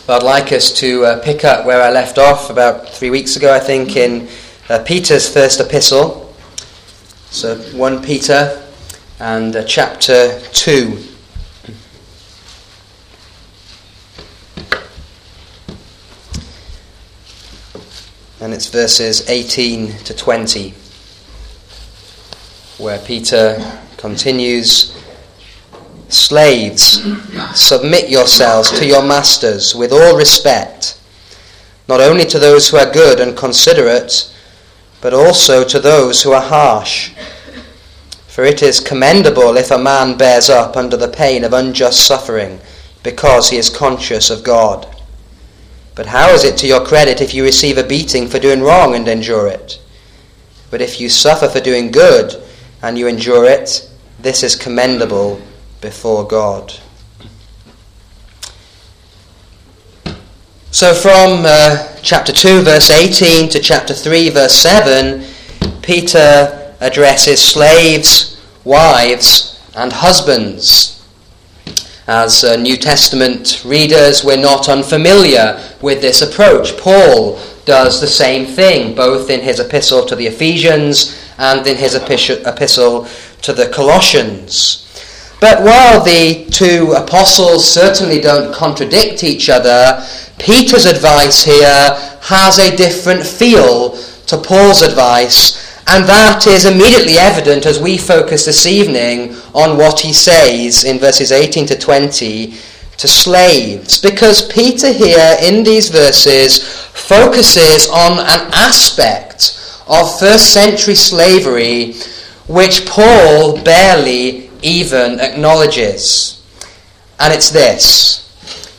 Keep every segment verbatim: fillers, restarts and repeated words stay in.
I'd like us to uh, pick up where I left off about three weeks ago, I think, in uh, Peter's first epistle. So First Peter and uh, chapter two. And it's verses eighteen to twenty, where Peter continues, "Slaves, submit yourselves to your masters with all respect, not only to those who are good and considerate, but also to those who are harsh. For it is commendable if a man bears up under the pain of unjust suffering, because he is conscious of God. But how is it to your credit if you receive a beating for doing wrong and endure it? But if you suffer for doing good and you endure it, this is commendable before God." So from uh, chapter two, verse eighteen, to chapter three, verse seven, Peter addresses slaves, wives, and husbands. As uh, New Testament readers, we're not unfamiliar with this approach. Paul does the same thing, both in his epistle to the Ephesians and in his epistle to the Colossians. But while the two apostles certainly don't contradict each other, Peter's advice here has a different feel to Paul's advice, and that is immediately evident as we focus this evening on what he says in verses eighteen to twenty to slaves. Because Peter here in these verses focuses on an aspect of first century slavery which Paul barely even acknowledges. And it's this: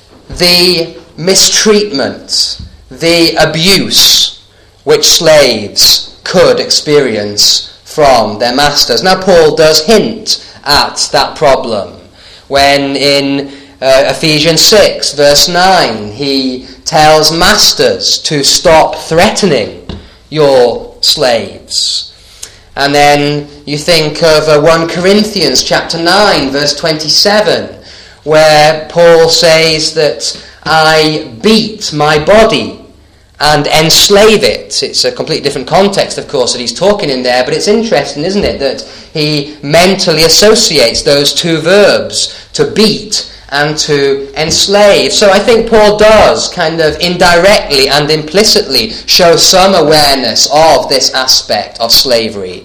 the mistreatment, the abuse which slaves could experience from their masters. Now, Paul does hint at that problem when in uh, Ephesians six, verse nine, he tells masters to stop threatening your slaves. And then you think of uh, First Corinthians chapter nine, verse twenty-seven, where Paul says that I beat my body and enslave it. It's a completely different context, of course, that he's talking in there, but it's interesting, isn't it, that he mentally associates those two verbs, to beat and to enslave. So I think Paul does kind of indirectly and implicitly show some awareness of this aspect of slavery.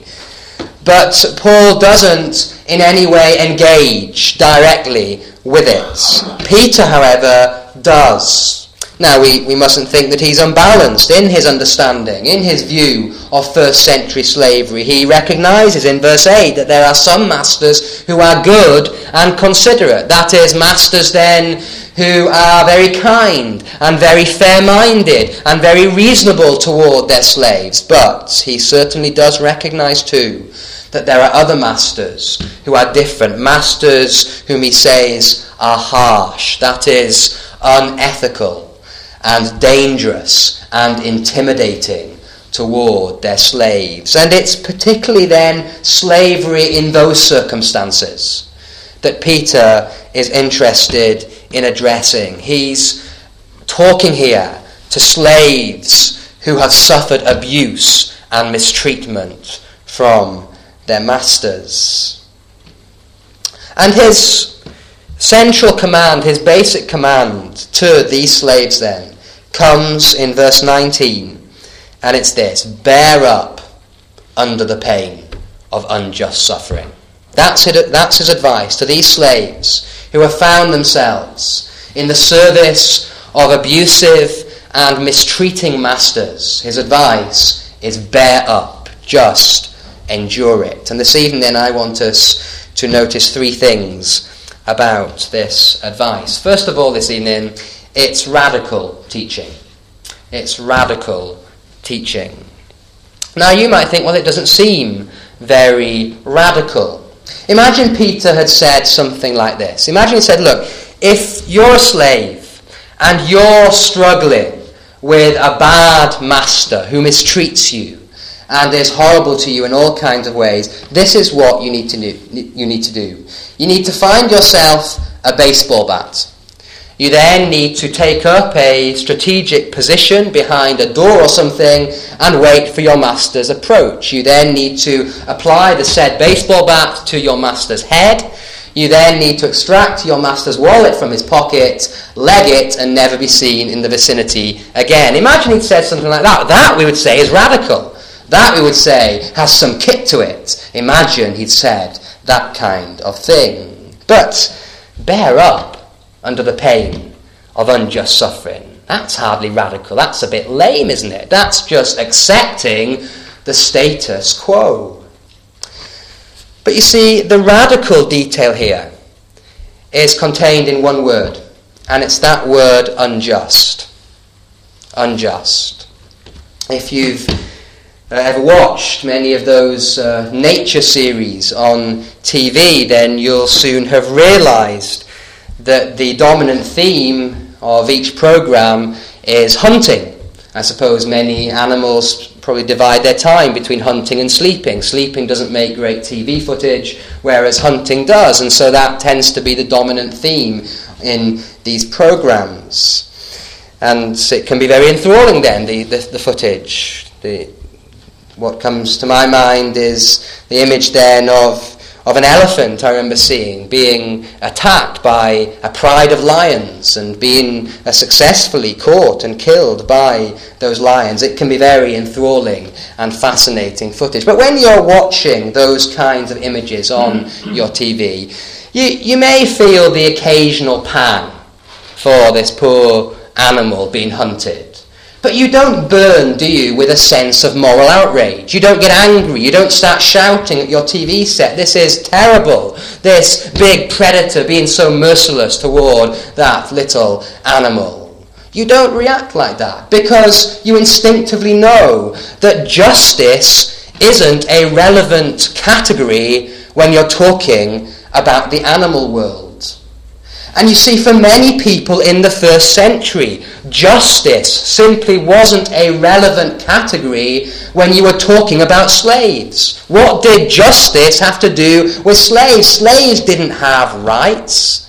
But Paul doesn't in any way engage directly with it. Peter, however, does. Now, we, we mustn't think that he's unbalanced in his understanding, in his view of first century slavery. He recognises in verse eight that there are some masters who are good and considerate. That is, masters then who are very kind and very fair-minded and very reasonable toward their slaves. But he certainly does recognise too that there are other masters who are different, masters whom he says are harsh, that is, unethical and dangerous and intimidating toward their slaves. And it's particularly then slavery in those circumstances that Peter is interested in addressing. He's talking here to slaves who have suffered abuse and mistreatment from their masters. And his central command, his basic command to these slaves then, comes in verse nineteen, and it's this: bear up under the pain of unjust suffering. That's it, that's his advice to these slaves who have found themselves in the service of abusive and mistreating masters. His advice is bear up, just endure it. And this evening then I want us to notice three things about this advice. First of all, this evening, it's radical teaching. It's radical teaching. Now, you might think, well, it doesn't seem very radical. Imagine Peter had said something like this. Imagine he said, look, if you're a slave and you're struggling with a bad master who mistreats you and is horrible to you in all kinds of ways, this is what you need to do. You need to do. You need to find yourself a baseball bat. You then need to take up a strategic position behind a door or something and wait for your master's approach. You then need to apply the said baseball bat to your master's head. You then need to extract your master's wallet from his pocket, leg it, and never be seen in the vicinity again. Imagine he'd said something like that. That, we would say, is radical. That, we would say, has some kick to it. Imagine he'd said that kind of thing. But bear up under the pain of unjust suffering. That's hardly radical. That's a bit lame, isn't it? That's just accepting the status quo. But you see, the radical detail here is contained in one word, and it's that word unjust. Unjust. If you've uh, ever watched many of those uh, nature series on T V, then you'll soon have realised that the dominant theme of each programme is hunting. I suppose many animals probably divide their time between hunting and sleeping. Sleeping doesn't make great T V footage, whereas hunting does, and so that tends to be the dominant theme in these programmes. And it can be very enthralling then, the, the, the footage. The, what comes to my mind is the image then of of an elephant I remember seeing being attacked by a pride of lions and being uh, successfully caught and killed by those lions. It can be very enthralling and fascinating footage. But when you're watching those kinds of images on your T V, you, you may feel the occasional pang for this poor animal being hunted. But you don't burn, do you, with a sense of moral outrage. You don't get angry. You don't start shouting at your T V set, "This is terrible. This big predator being so merciless toward that little animal." You don't react like that because you instinctively know that justice isn't a relevant category when you're talking about the animal world. And you see, for many people in the first century, justice simply wasn't a relevant category when you were talking about slaves. What did justice have to do with slaves? Slaves didn't have rights.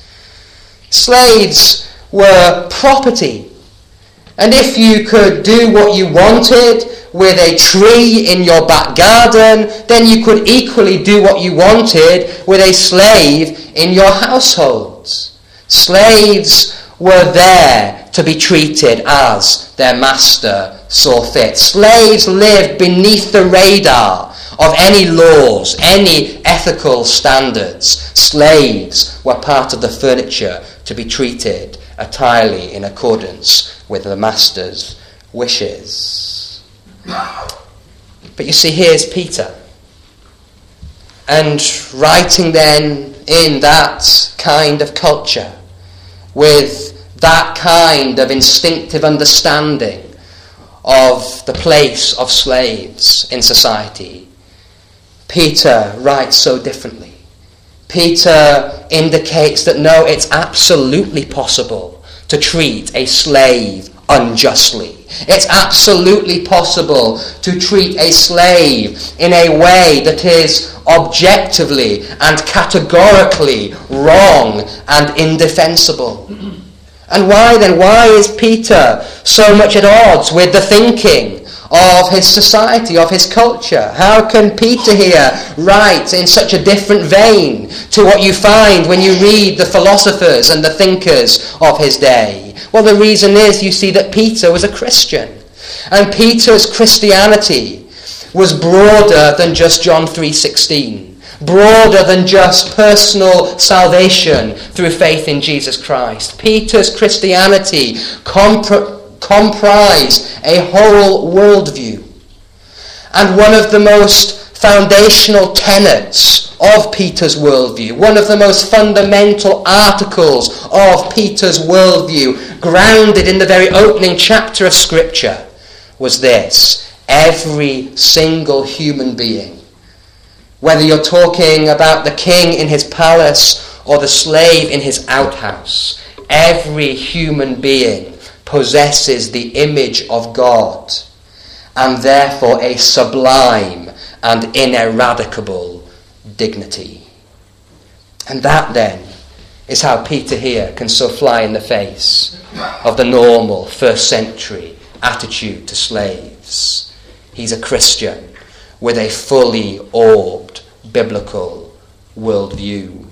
Slaves were property. And if you could do what you wanted with a tree in your back garden, then you could equally do what you wanted with a slave in your household. Slaves were there to be treated as their master saw fit. Slaves lived beneath the radar of any laws, any ethical standards. Slaves were part of the furniture to be treated entirely in accordance with the master's wishes. But you see, here's Peter. And writing then in that kind of culture, with that kind of instinctive understanding of the place of slaves in society, Peter writes so differently. Peter indicates that no, it's absolutely possible to treat a slave unjustly. It's absolutely possible to treat a slave in a way that is objectively and categorically wrong and indefensible. And why then? Why is Peter so much at odds with the thinking of his society, of his culture? How can Peter here write in such a different vein to what you find when you read the philosophers and the thinkers of his day? Well, the reason is, you see, that Peter was a Christian. And Peter's Christianity was broader than just John three sixteen. Broader than just personal salvation through faith in Jesus Christ. Peter's Christianity compr- comprised a whole worldview. And one of the most foundational tenets of Peter's worldview, one of the most fundamental articles of Peter's worldview, grounded in the very opening chapter of Scripture, was this: every single human being, whether you're talking about the king in his palace or the slave in his outhouse, every human being possesses the image of God, and therefore a sublime and ineradicable dignity. And that then is how Peter here can so fly in the face of the normal first century attitude to slaves. He's a Christian with a fully orbed biblical worldview.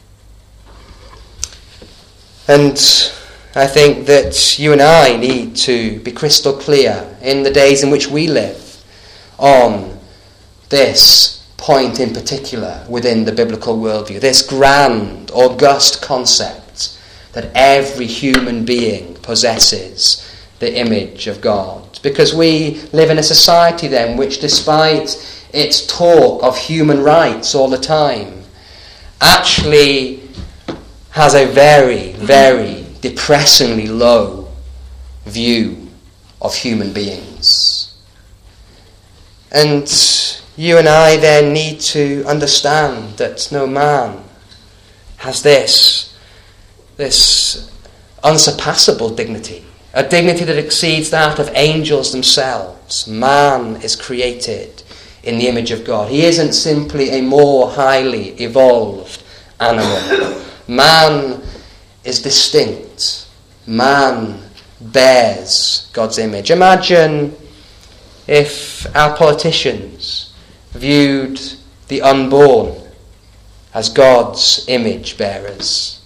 And I think that you and I need to be crystal clear in the days in which we live on this point in particular within the biblical worldview, this grand, august concept that every human being possesses the image of God. Because we live in a society then which, despite its talk of human rights all the time, actually has a very, very depressingly low view of human beings. And you and I then need to understand that no man has this, this unsurpassable dignity, a dignity that exceeds that of angels themselves. Man is created in the image of God. He isn't simply a more highly evolved animal. Man is distinct. Man bears God's image. Imagine if our politicians viewed the unborn as God's image bearers.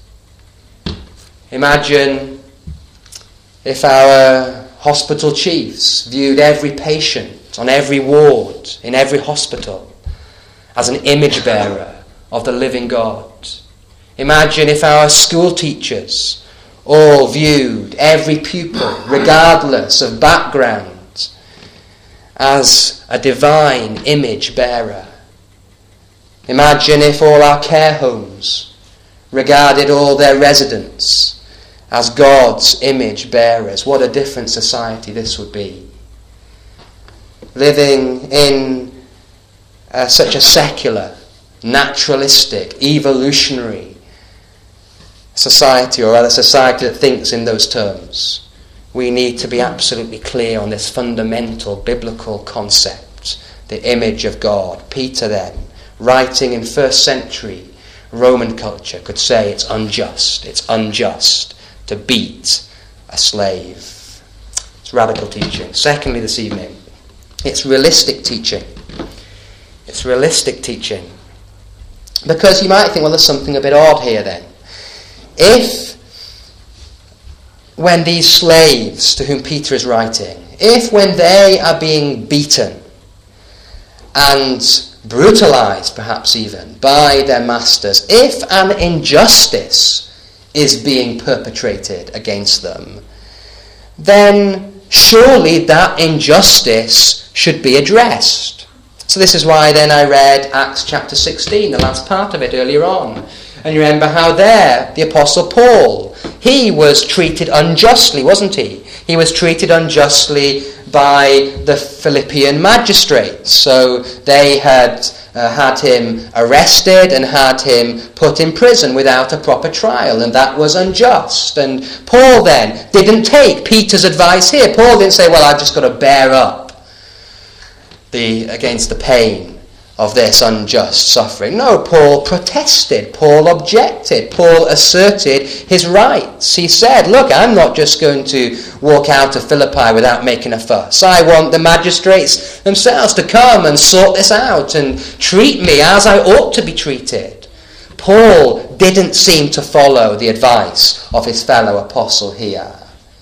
Imagine if our hospital chiefs viewed every patient on every ward in every hospital as an image bearer of the living God. Imagine if our school teachers all viewed every pupil, regardless of background, as a divine image bearer. Imagine if all our care homes regarded all their residents as God's image bearers. What a different society this would be. Living in uh, such a secular, naturalistic, evolutionary society, or rather society that thinks in those terms, we need to be absolutely clear on this fundamental biblical concept, the image of God. Peter then, writing in first century Roman culture, could say it's unjust, it's unjust to beat a slave. It's radical teaching. Secondly, this evening, it's realistic teaching. It's realistic teaching. Because you might think, well, there's something a bit odd here then. If, when these slaves to whom Peter is writing, if when they are being beaten and brutalized perhaps even by their masters, if an injustice is being perpetrated against them, then surely that injustice should be addressed. So this is why then I read Acts chapter sixteen, the last part of it earlier on. And you remember how there, the Apostle Paul, he was treated unjustly, wasn't he? He was treated unjustly by the Philippian magistrates. So they had uh, had him arrested and had him put in prison without a proper trial, and that was unjust. And Paul then didn't take Peter's advice here. Paul didn't say, well, I've just got to bear up the against the pain of this unjust suffering. No, Paul protested. Paul objected. Paul asserted his rights. He said, look, I'm not just going to walk out of Philippi without making a fuss. I want the magistrates themselves to come and sort this out and treat me as I ought to be treated. Paul didn't seem to follow the advice of his fellow apostle here.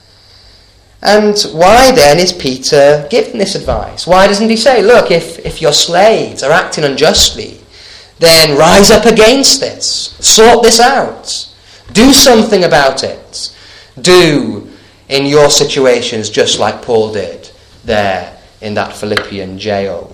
And why then is Peter giving this advice? Why doesn't he say, look, if, if your slaves are acting unjustly, then rise up against this. Sort this out. Do something about it. Do in your situations just like Paul did there in that Philippian jail.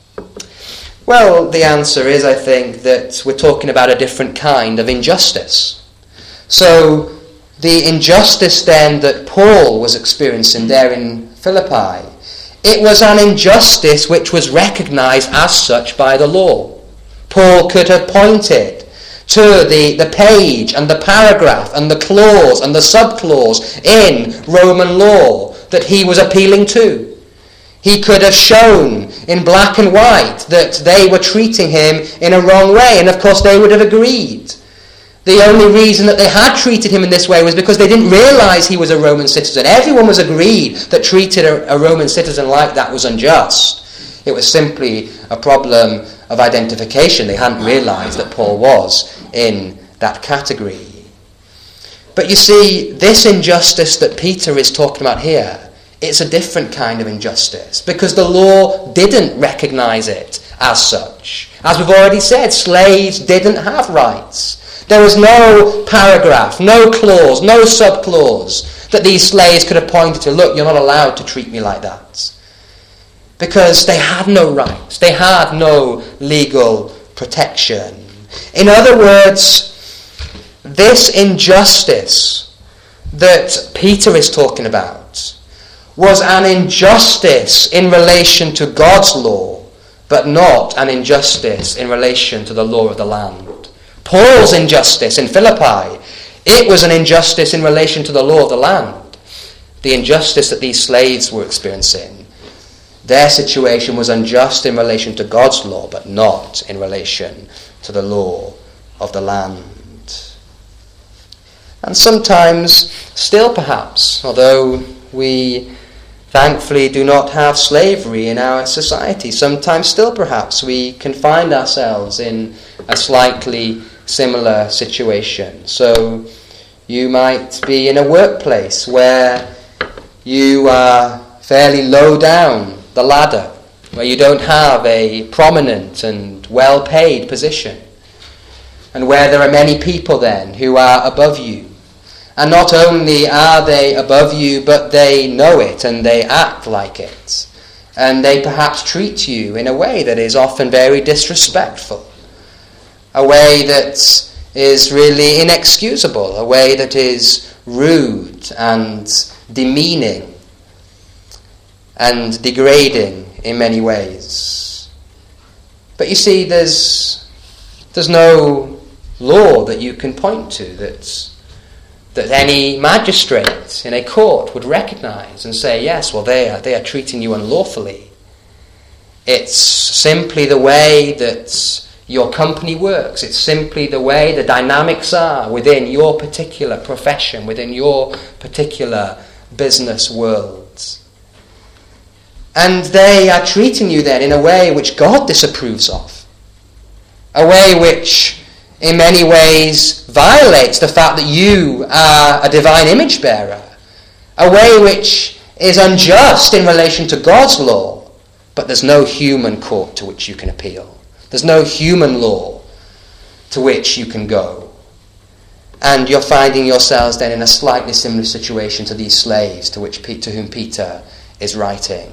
Well, the answer is, I think, that we're talking about a different kind of injustice. So the injustice then that Paul was experiencing there in Philippi, it was an injustice which was recognized as such by the law. Paul could have pointed to the, the page and the paragraph and the clause and the subclause in Roman law that he was appealing to. He could have shown in black and white that they were treating him in a wrong way, and of course they would have agreed. The only reason that they had treated him in this way was because they didn't realise he was a Roman citizen. Everyone was agreed that treating a, a Roman citizen like that was unjust. It was simply a problem of identification. They hadn't realised that Paul was in that category. But you see, this injustice that Peter is talking about here, it's a different kind of injustice, because the law didn't recognise it as such. As we've already said, slaves didn't have rights. There was no paragraph, no clause, no subclause that these slaves could have pointed to, look, you're not allowed to treat me like that. Because they had no rights. They had no legal protection. In other words, this injustice that Peter is talking about was an injustice in relation to God's law, but not an injustice in relation to the law of the land. Paul's injustice in Philippi, it was an injustice in relation to the law of the land. The injustice that these slaves were experiencing, their situation was unjust in relation to God's law, but not in relation to the law of the land. And sometimes, still perhaps, although we thankfully do not have slavery in our society, sometimes still perhaps we can find ourselves in a slightly similar situation. So you might be in a workplace where you are fairly low down the ladder, where you don't have a prominent and well-paid position, and where there are many people then who are above you. And not only are they above you, but they know it and they act like it. And they perhaps treat you in a way that is often very disrespectful. A way that is really inexcusable. A way that is rude and demeaning and degrading in many ways. But you see, there's there's no law that you can point to that that any magistrate in a court would recognise and say, yes, well, they are, they are treating you unlawfully. It's simply the way that your company works. It's simply the way the dynamics are within your particular profession, within your particular business world. And they are treating you then in a way which God disapproves of. A way which in many ways violates the fact that you are a divine image bearer. A way which is unjust in relation to God's law, but there's no human court to which you can appeal. There's no human law to which you can go. And you're finding yourselves then in a slightly similar situation to these slaves to which to whom Peter is writing.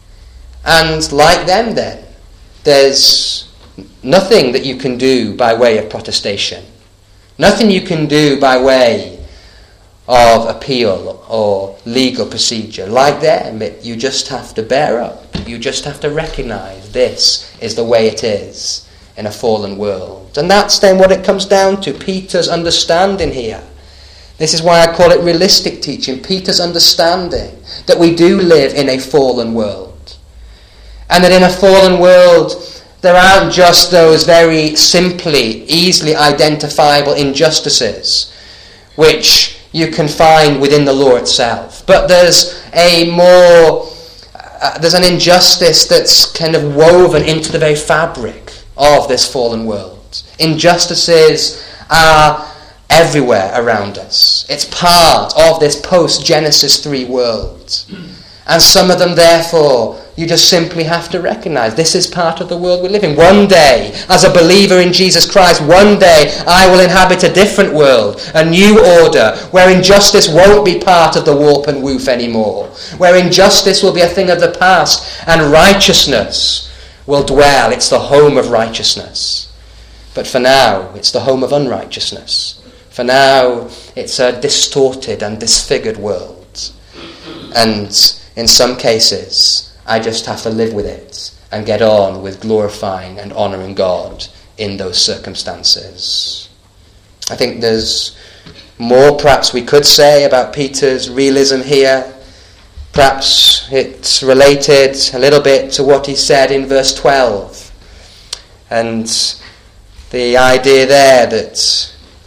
And like them then, there's nothing that you can do by way of protestation. Nothing you can do by way of appeal or legal procedure. Like them, it, you just have to bear up. You just have to recognise this is the way it is in a fallen world. And that's then what it comes down to, Peter's understanding here. This is why I call it realistic teaching, Peter's understanding that we do live in a fallen world. And that in a fallen world, there aren't just those very simply, easily identifiable injustices which you can find within the law itself. But there's a more, uh, there's an injustice that's kind of woven into the very fabric of this fallen world. Injustices are everywhere around us. It's part of this post-Genesis three world. And some of them, therefore, you just simply have to recognise this is part of the world we live in. One day, as a believer in Jesus Christ, one day I will inhabit a different world, a new order, where injustice won't be part of the warp and woof anymore, where injustice will be a thing of the past, and righteousness will dwell. It's the home of righteousness. But for now, it's the home of unrighteousness. For now, it's a distorted and disfigured world. And in some cases, I just have to live with it and get on with glorifying and honouring God in those circumstances. I think there's more perhaps we could say about Peter's realism here. Perhaps it's related a little bit to what he said in verse twelve. And the idea there that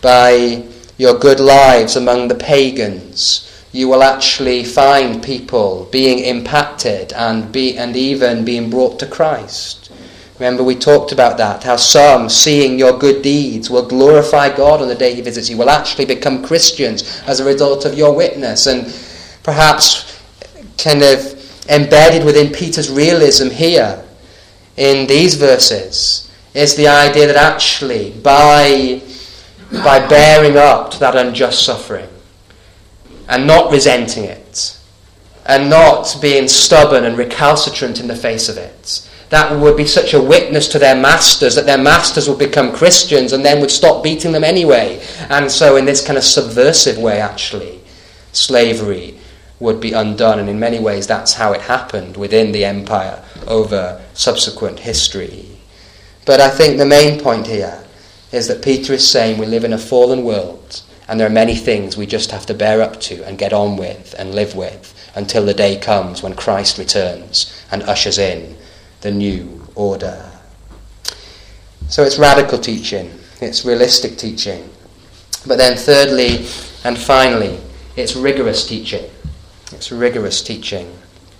by your good lives among the pagans, you will actually find people being impacted and be and even being brought to Christ. Remember, we talked about that, how some, seeing your good deeds, will glorify God on the day he visits you, will actually become Christians as a result of your witness. And perhaps kind of embedded within Peter's realism here in these verses is the idea that actually by, by bearing up to that unjust suffering and not resenting it and not being stubborn and recalcitrant in the face of it, that would be such a witness to their masters that their masters would become Christians and then would stop beating them anyway. And so in this kind of subversive way, actually, slavery would be undone. And in many ways that's how it happened within the empire over subsequent history. But I think the main point here is that Peter is saying we live in a fallen world and there are many things we just have to bear up to and get on with and live with until the day comes when Christ returns and ushers in the new order. So it's radical teaching, it's realistic teaching. But then thirdly and finally, it's rigorous teaching. It's rigorous teaching.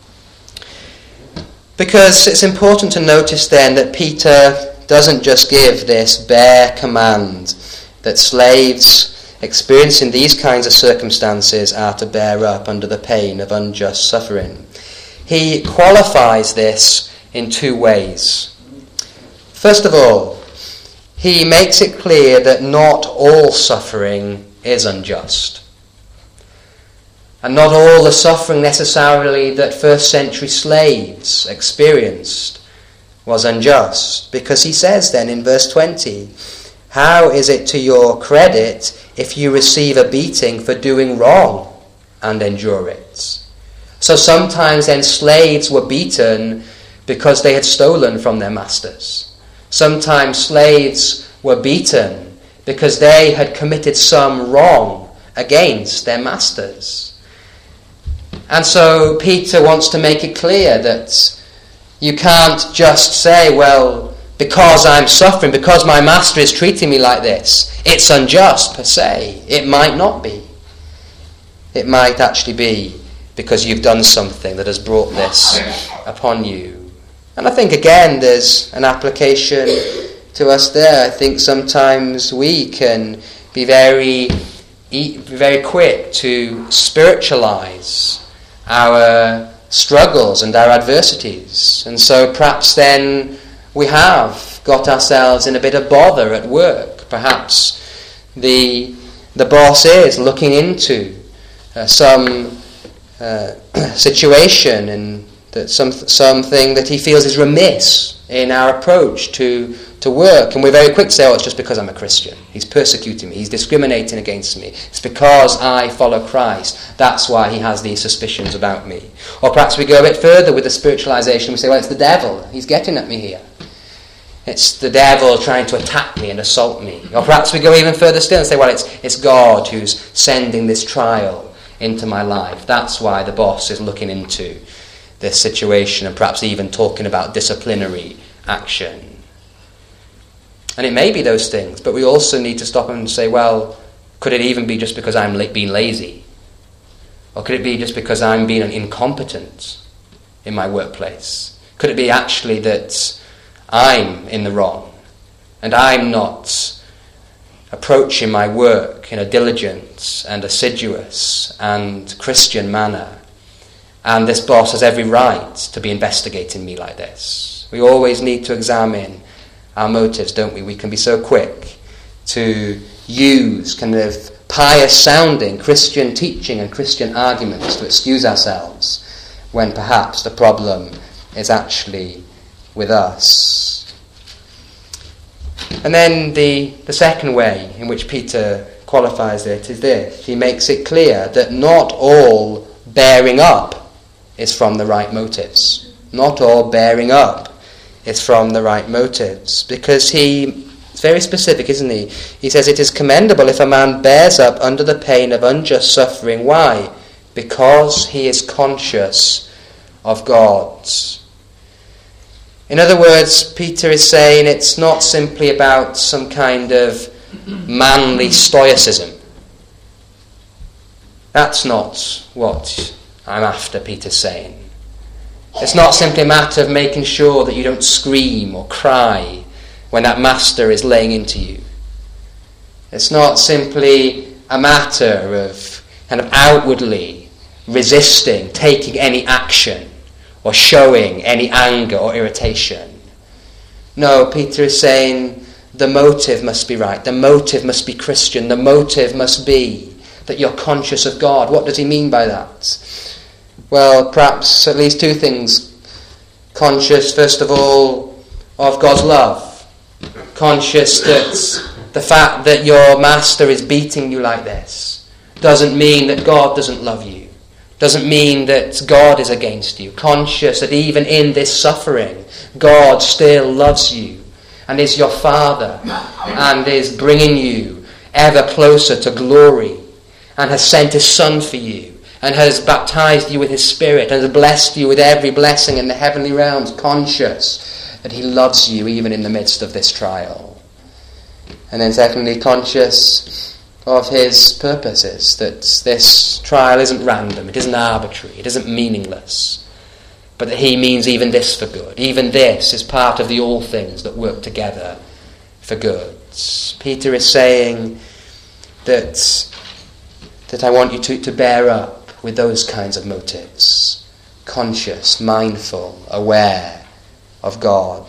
Because it's important to notice then that Peter doesn't just give this bare command that slaves experiencing these kinds of circumstances are to bear up under the pain of unjust suffering. He qualifies this in two ways. First of all, he makes it clear that not all suffering is unjust. And not all the suffering necessarily that first century slaves experienced was unjust. Because he says then in verse twenty, how is it to your credit if you receive a beating for doing wrong and endure it? So sometimes then slaves were beaten because they had stolen from their masters. Sometimes slaves were beaten because they had committed some wrong against their masters. And so Peter wants to make it clear that you can't just say, well, because I'm suffering, because my master is treating me like this, it's unjust per se. It might not be. It might actually be because you've done something that has brought this upon you. And I think, again, there's an application to us there. I think sometimes we can be very, very quick to spiritualize our struggles and our adversities. And so perhaps then we have got ourselves in a bit of bother at work. Perhaps the, the boss is looking into uh, some uh, situation and that some something that he feels is remiss in our approach to, to work. And we're very quick to say, oh, it's just because I'm a Christian. He's persecuting me. He's discriminating against me. It's because I follow Christ. That's why he has these suspicions about me. Or perhaps we go a bit further with the spiritualization. We say, well, it's the devil. He's getting at me here. It's the devil trying to attack me and assault me. Or perhaps we go even further still and say, well, it's, it's God who's sending this trial into my life. That's why the boss is looking into this situation and perhaps even talking about disciplinary action. And it may be those things, but we also need to stop and say, well, could it even be just because I'm la- being lazy? Or could it be just because I'm being incompetent in my workplace? Could it be actually that I'm in the wrong and I'm not approaching my work in a diligent and assiduous and Christian manner? And this boss has every right to be investigating me like this. We always need to examine our motives, don't we? We can be so quick to use kind of pious-sounding Christian teaching and Christian arguments to excuse ourselves when perhaps the problem is actually with us. And then the, the second way in which Peter qualifies it is this. He makes it clear that not all bearing up is from the right motives. Not all bearing up is from the right motives. Because he, it's very specific, isn't he? He says it is commendable if a man bears up under the pain of unjust suffering. Why? Because he is conscious of God. In other words, Peter is saying it's not simply about some kind of manly stoicism. That's not what I'm after, Peter's saying. It's not simply a matter of making sure that you don't scream or cry when that master is laying into you. It's not simply a matter of kind of outwardly resisting, taking any action, or showing any anger or irritation. No, Peter is saying the motive must be right. The motive must be Christian. The motive must be that you're conscious of God. What does he mean by that? Well, perhaps at least two things. Conscious, first of all, of God's love. Conscious that the fact that your master is beating you like this doesn't mean that God doesn't love you. Doesn't mean that God is against you. Conscious that even in this suffering, God still loves you and is your Father and is bringing you ever closer to glory and has sent his Son for you and has baptized you with his Spirit and has blessed you with every blessing in the heavenly realms. Conscious that he loves you even in the midst of this trial. And then secondly, conscious of his purposes, that this trial isn't random, it isn't arbitrary, it isn't meaningless, but that he means even this for good. Even this is part of the all things that work together for good. Peter is saying that, that I want you to, to bear up with those kinds of motives. Conscious, mindful, aware of God.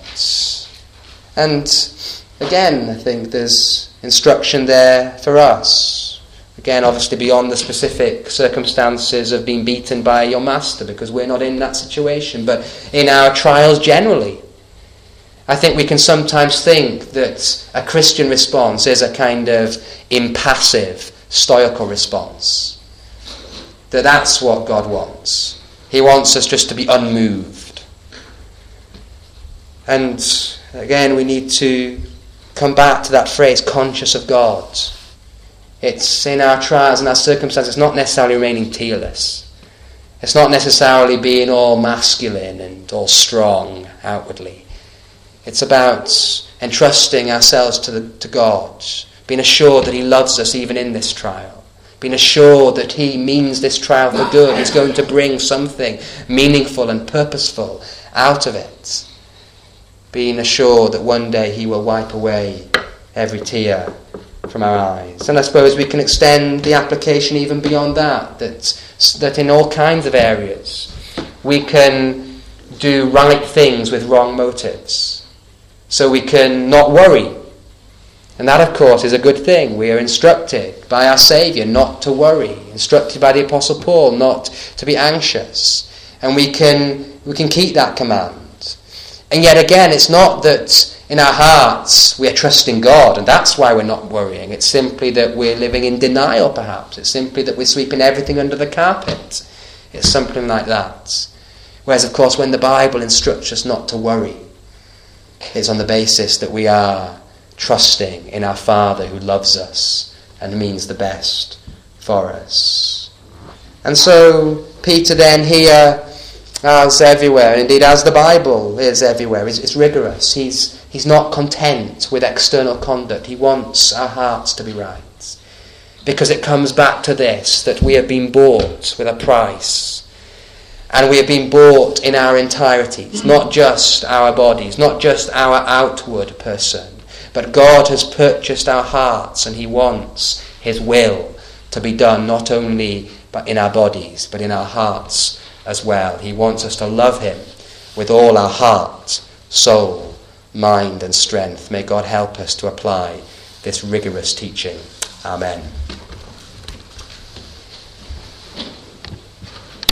And again, I think there's instruction there for us. Again, obviously beyond the specific circumstances of being beaten by your master, because we're not in that situation, but in our trials generally. I think we can sometimes think that a Christian response is a kind of impassive, stoical response. That that's what God wants. He wants us just to be unmoved. And again, we need to come back to that phrase, conscious of God. It's in our trials and our circumstances, not necessarily remaining tearless. It's not necessarily being all masculine and all strong outwardly. It's about entrusting ourselves to, the, to God, being assured that he loves us even in this trial. Being assured that he means this trial for good. He's going to bring something meaningful and purposeful out of it. Being assured that one day he will wipe away every tear from our eyes. And I suppose we can extend the application even beyond that, that, that in all kinds of areas we can do right things with wrong motives. So we can not worry. And that, of course, is a good thing. We are instructed by our Saviour not to worry. Instructed by the Apostle Paul not to be anxious. And we can we can keep that command. And yet again, it's not that in our hearts we are trusting God, and that's why we're not worrying. It's simply that we're living in denial, perhaps. It's simply that we're sweeping everything under the carpet. It's something like that. Whereas, of course, when the Bible instructs us not to worry, it's on the basis that we are trusting in our Father who loves us and means the best for us. And so Peter then here, as everywhere, indeed as the Bible is everywhere, is, is rigorous. He's he's not content with external conduct. He wants our hearts to be right. Because it comes back to this, that we have been bought with a price. And we have been bought in our entirety. It's not just our bodies, not just our outward person. But God has purchased our hearts, and he wants his will to be done not only in our bodies, but in our hearts as well. He wants us to love him with all our heart, soul, mind and strength. May God help us to apply this rigorous teaching. Amen.